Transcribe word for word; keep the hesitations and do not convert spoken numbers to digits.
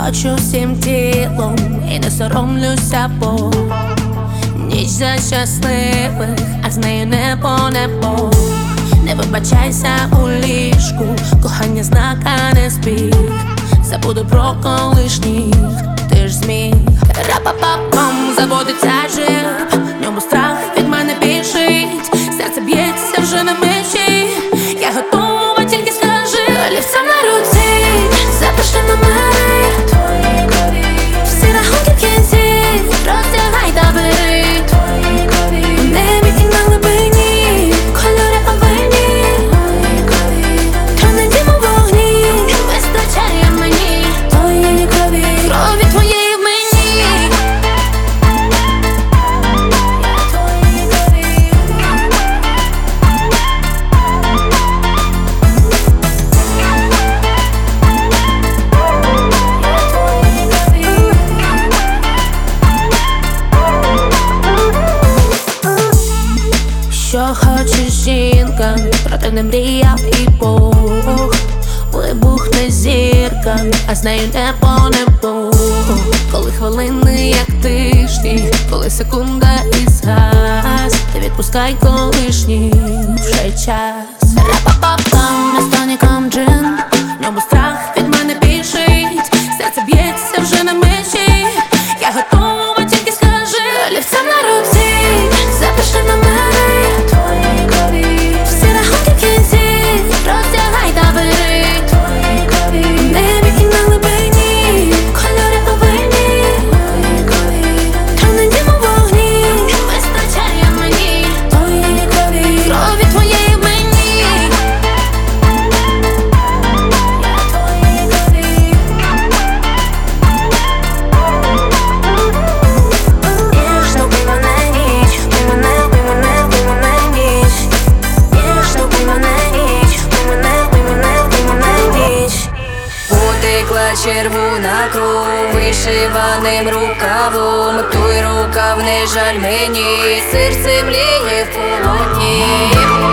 хочу всім тілом і не соромлюся, бо ніч за щасливих, а з нею небо, небо. Не вибачайся у ліжку, кохання знака не збіг. Забуду про колишніх, ти ж зміг. Ра-па-па-пам, заводиться джип, в ньому страх від мене більшить. Серце б'ється вже на межі, я готова, тільки скажи. Олівця на руці, запиши номери твої крові, всі рахунки в кінці, роздягай та бери твої крові. У небі і на глибині, кольори овальні, твої крові. Троненькі мов вогні, вистачає мені твоєї крові, крові твоєї в мені. Що хоче жінка, проте не мріяв і Бог. Вибухне зірка, а з нею небо, небо. Коли хвилини, як тижні, коли секунда і згас, ти відпускай колишній, вже час. Ра-па-па-пам, на стоніком джин, в ньому страх від мене більшить. Серце б'ється вже на межі, я готова, тільки скажи. Олівця на руці, запиши номери твої крові, всі рахунки в кінці, роздягай та бери твої крові. У небі і на глибині, кольори овальні, твої крові. Троненькі мов вогні, вистачає мені твоєї крові, крові твоєї в мені. Я твоєї крові. Ніжно бий мене ніч, бий мене, бий мене, бий мене ніч. Ніжно бий мене ніч, бий мене, бий мене, бий мене ніч. Утекла червона кров вишиваним рукавом. Той рукав не жаль мені, серце мліє в полотні.